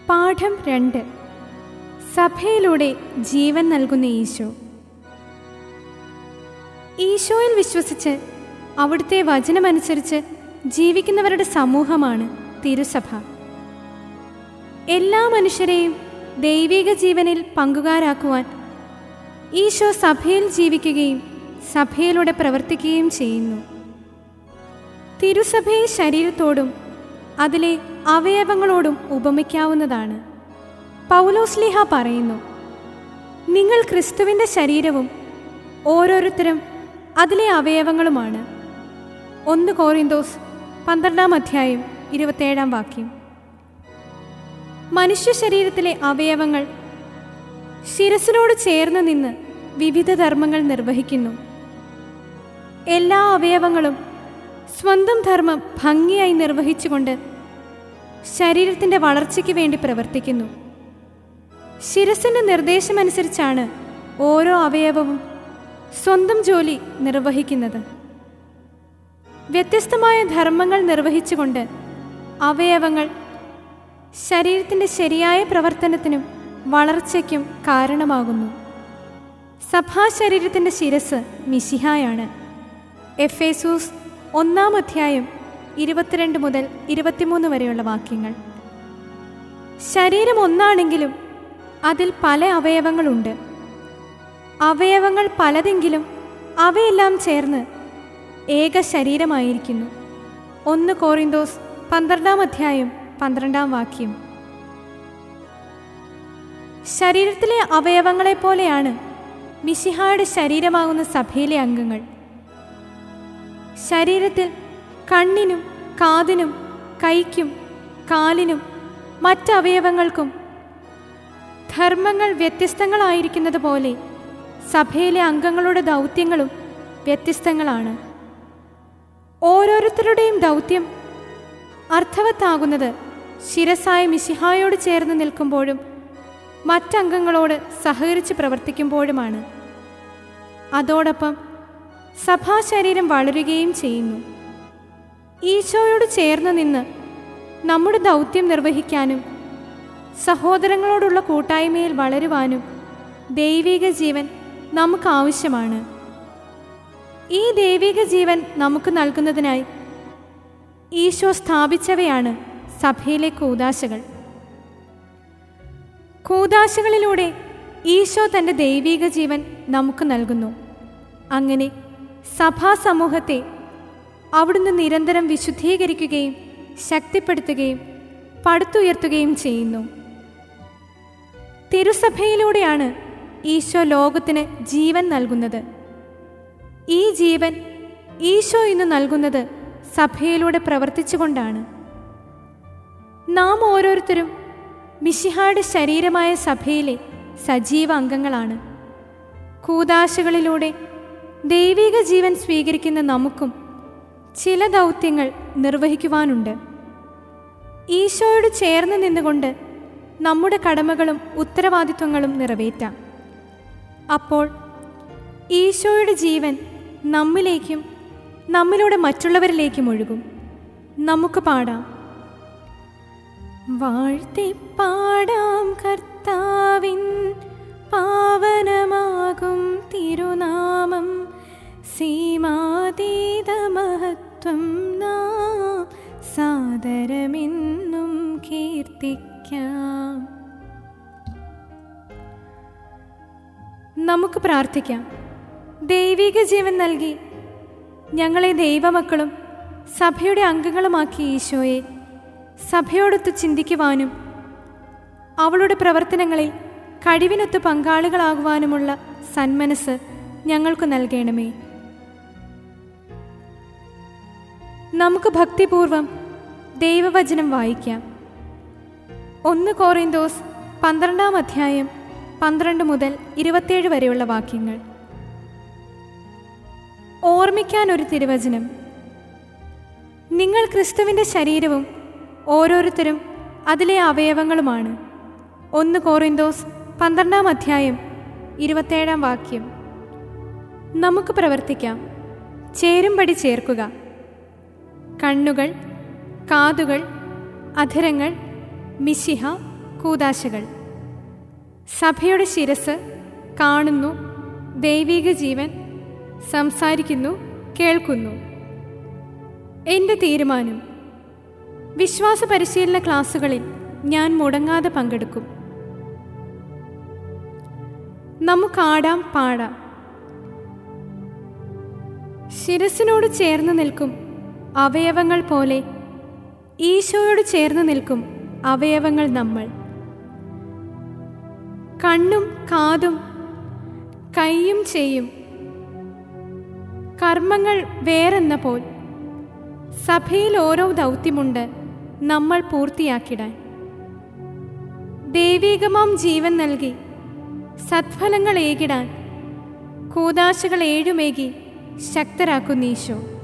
പാഠം 2. സഭയിലൂടെ ജീവൻ നൽകുന്ന ഈശോ. ഈശോയിൽ വിശ്വസിച്ച് അവിടുത്തെ വചനമനുസരിച്ച് ജീവിക്കുന്നവരുടെ സമൂഹമാണ് തിരുസഭ. എല്ലാ മനുഷ്യരെയും ദൈവിക ജീവനിൽ പങ്കുകാരാക്കുവാൻ ഈശോ സഭയിൽ ജീവിക്കുകയും സഭയിലൂടെ പ്രവർത്തിക്കുകയും ചെയ്യുന്നു. തിരുസഭയെ ശരീരത്തോടും അതിലെ അവയവങ്ങളോടും ഉപമിക്കാവുന്നതാണ്. പൗലോസ്ലീഹ പറയുന്നു, നിങ്ങൾ ക്രിസ്തുവിൻ്റെ ശരീരവും ഓരോരുത്തരും അതിലെ അവയവങ്ങളുമാണ്. 1 കോരിന്തോസ് 12:27. മനുഷ്യ ശരീരത്തിലെ അവയവങ്ങൾ ശിരസിനോട് ചേർന്ന് നിന്ന് വിവിധ ധർമ്മങ്ങൾ നിർവഹിക്കുന്നു. എല്ലാ അവയവങ്ങളും സ്വന്തം ധർമ്മം ഭംഗിയായി നിർവഹിച്ചുകൊണ്ട് ശരീരത്തിൻ്റെ വളർച്ചയ്ക്ക് വേണ്ടി പ്രവർത്തിക്കുന്നു. ശിരസിൻ്റെ നിർദ്ദേശമനുസരിച്ചാണ് ഓരോ അവയവവും സ്വന്തം ജോലി നിർവഹിക്കുന്നത്. വ്യത്യസ്തമായ ധർമ്മങ്ങൾ നിർവഹിച്ചുകൊണ്ട് അവയവങ്ങൾ ശരീരത്തിൻ്റെ ശരിയായ പ്രവർത്തനത്തിനും വളർച്ചയ്ക്കും കാരണമാകുന്നു. സഭാശരീരത്തിൻ്റെ ശിരസ് മിശിഹായാണ്. എഫേസൂസ് 1:22-23 വരെയുള്ള വാക്യങ്ങൾ. ശരീരം ഒന്നാണെങ്കിലും അതിൽ പല അവയവങ്ങളുണ്ട്. അവയവങ്ങൾ പലതെങ്കിലും അവയെല്ലാം ചേർന്ന് ഏക ശരീരമായിരിക്കുന്നു. 1 കോരിന്തോസ് 12:12. ശരീരത്തിലെ അവയവങ്ങളെപ്പോലെയാണ് മിശിഹായുടെ ശരീരമാകുന്ന സഭയിലെ അംഗങ്ങൾ. ശരീരത്തിൽ കണ്ണിനും കാതിനും കൈക്കും കാലിനും മറ്റവയവങ്ങൾക്കും ധർമ്മങ്ങൾ വ്യത്യസ്തങ്ങളായിരിക്കുന്നത് പോലെ സഭയിലെ അംഗങ്ങളുടെ ദൗത്യങ്ങളും വ്യത്യസ്തങ്ങളാണ്. ഓരോരുത്തരുടെയും ദൗത്യം അർത്ഥവത്താകുന്നത് ശിരസായ മിശിഹായോട് ചേർന്ന് നിൽക്കുമ്പോഴും മറ്റംഗങ്ങളോട് സഹകരിച്ച് പ്രവർത്തിക്കുമ്പോഴുമാണ്. അതോടൊപ്പം സഭാശരീരം വളരുകയും ചെയ്യുന്നു. ഈശോയോട് ചേർന്ന് നിന്ന് നമ്മുടെ ദൗത്യം നിർവഹിക്കാനും സഹോദരങ്ങളോടുള്ള കൂട്ടായ്മയിൽ വളരുവാനും ദൈവിക ജീവൻ നമുക്ക് ആവശ്യമാണ്. ഈ ദൈവിക ജീവൻ നമുക്ക് നൽകുന്നതിനായി ഈശോ സ്ഥാപിച്ചവയാണ് സഭയിലെ കൂദാശകൾ. കൂദാശകളിലൂടെ ഈശോ തൻ്റെ ദൈവിക ജീവൻ നമുക്ക് നൽകുന്നു. അങ്ങനെ സഭാസമൂഹത്തെ അവിടുന്ന് നിരന്തരം വിശുദ്ധീകരിക്കുകയും ശക്തിപ്പെടുത്തുകയും പടുത്തുയർത്തുകയും ചെയ്യുന്നു. തിരുസഭയിലൂടെയാണ് ഈശോ ലോകത്തിന് ജീവൻ നൽകുന്നത്. ഈ ജീവൻ ഈശോ ഇന്ന് നൽകുന്നത് സഭയിലൂടെ പ്രവർത്തിച്ചുകൊണ്ടാണ്. നാം ഓരോരുത്തരും മിശിഹായുടെ ശരീരമായ സഭയിലെ സജീവ അംഗങ്ങളാണ്. കൂദാശകളിലൂടെ ദൈവിക ജീവൻ സ്വീകരിക്കുന്ന നമുക്കും ചില ദൗത്യങ്ങൾ നിർവഹിക്കുവാനുണ്ട്. ഈശോയോട് ചേർന്ന് നിന്നുകൊണ്ട് നമ്മുടെ കടമകളും ഉത്തരവാദിത്വങ്ങളും നിറവേറ്റാം. അപ്പോൾ ഈശോയുടെ ജീവൻ നമ്മിലേക്കും നമ്മിലൂടെ മറ്റുള്ളവരിലേക്കും ഒഴുകും. നമുക്ക് പാടാം. വാഴ്ത്തിപ്പാടാം കർത്താവിൻ പാവനമാകും തിരുനാമം, സീമാതീത മഹത്വം നാം സാദരമെന്നും കീർത്തിക്കാം. നമുക്ക് പ്രാർത്ഥിക്കാം. ദൈവിക ജീവൻ നൽകി ഞങ്ങളെ ദൈവമക്കളും സഭയുടെ അംഗങ്ങളുമാക്കിയ ഈശോയെ സഭയോടൊത്ത് ചിന്തിക്കുവാനും അവളുടെ പ്രവർത്തനങ്ങളിൽ കഴിവിനൊത്ത് പങ്കാളികളാകുവാനുമുള്ള സന്മനസ് ഞങ്ങൾക്ക് നൽകണമേ. നമുക്ക് ഭക്തിപൂർവം ദൈവവചനം വായിക്കാം. 1 കോറിന്തോസ് 12:12-27 വരെയുള്ള വാക്യങ്ങൾ. ഓർമ്മിക്കാൻ ഒരു തിരുവചനം. നിങ്ങൾ ക്രിസ്തുവിൻ്റെ ശരീരവും ഓരോരുത്തരും അതിലെ അവയവങ്ങളുമാണ്. 1 കോറിന്തോസ് 12:27. നമുക്ക് പ്രവർത്തിക്കാം. ചേരുംപടി ചേർക്കുക. കണ്ണുകൾ, കാതുകൾ, അധരങ്ങൾ, മിശിഹ, കൂദാശകൾ. സഭയുടെ ശിരസ് കാണുന്നു, ദൈവിക ജീവൻ സംസാരിക്കുന്നു, കേൾക്കുന്നു. എൻ്റെ തീരുമാനം: വിശ്വാസ പരിശീലന ക്ലാസുകളിൽ ഞാൻ മുടങ്ങാതെ പങ്കെടുക്കും. നമുക്കാടാം പാടാം. ശിരസിനോട് ചേർന്ന് നിൽക്കും അവയവങ്ങൾ പോലെ ഈശോയോട് ചേർന്ന് നിൽക്കും അവയവങ്ങൾ നമ്മൾ. കണ്ണും കാതും കൈയും ചെയ്യും കർമ്മങ്ങൾ വേറെന്ന പോൽ സഭയിൽ ഓരോ ദൗത്യമുണ്ട് നമ്മൾ പൂർത്തിയാക്കിടാൻ. ദൈവീകമാം ജീവൻ നൽകി സത്ഫലങ്ങൾ ഏകിടാൻ കൂദാശകൾ ഏഴുമേകി ശക്തരാക്കുന്നീശോ.